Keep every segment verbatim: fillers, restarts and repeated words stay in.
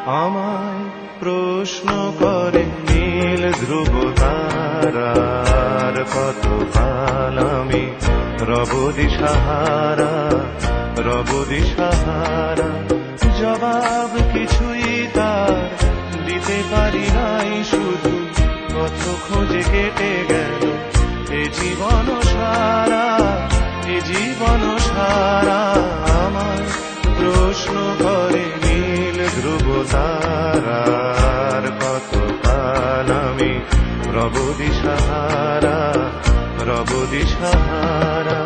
আমায় প্রশ্ন করে নীল ধ্রুব তারার, কত কাল আমি রব দিশাহারা, রব দিশাহারা। জবাব কিছুই তার দিতে পারি নাই, শুধু কত খোঁজে কেটে গেল এ জীবন সারা, এ জীবন সারা। আমায় প্রশ্ন করে নীল ধ্রুব তারার, কত কাল আমি রব দিশাহারা, রব দিশাহারা।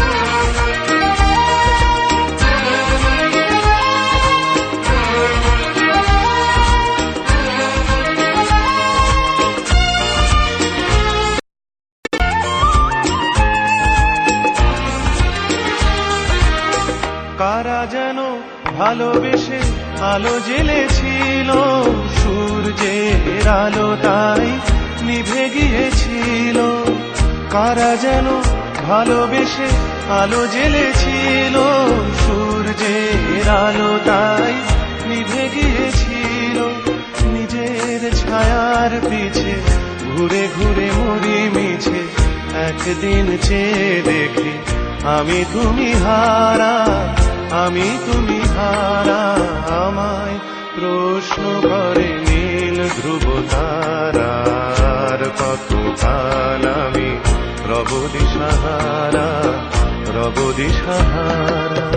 কারা যেন ভালোবেসে আলো জ্বেলেছিল, সূর্যের আলো তাই নিভে গিয়েছিল। কারা যেন ভালোবেসে আলো জ্বেলেছিল, সূর্যের আলো তাই নিভে গিয়েছিল। নিজের ছায়ার পিছে ঘুরে ঘুরে মরি মিছে, একদিন চেয়ে দেখি আমি তুমি হারা, আমি তুমি হারা। আমায় প্রশ্ন করে নীল ধ্রুব তারার, কত কাল আমি রব দিশাহারা, রব দিশাহারা।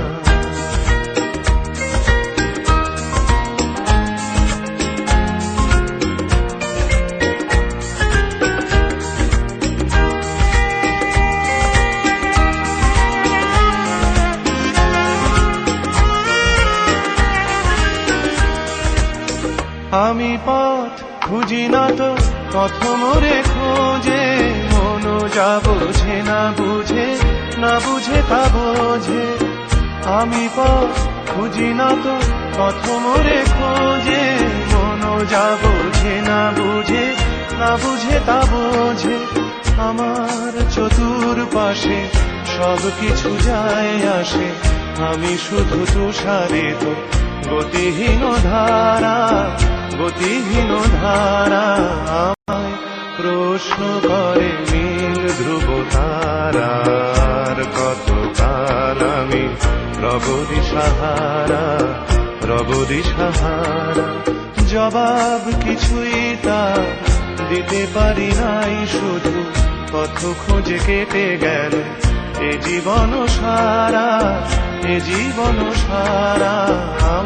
আমি পথ খুঁজি না তো পথ মোরে খোঁজে, মন যা বোঝে না বুঝে, না বুঝে তা বোঝে। আমি পথ খুঁজি না তো পথ মোরে খোঁজে, মন যা বোঝে না বুঝে, না বুঝে তা বোঝে। আমার চতুর পাশে সব কিছু যায় আসে, আমি শুধু তুষারিত গতিহীন ধারা, গতিহীন ধারা। আমায় প্রশ্ন করে নীল ধ্রুব তারার, কত কাল আমি রব দিশাহারা, রব দিশাহারা। জবাব কিছুই তার দিতে পারি নাই, শুধু পথ খোঁজে কেটে গেল এ জীবন সারা, এ জীবন সারা।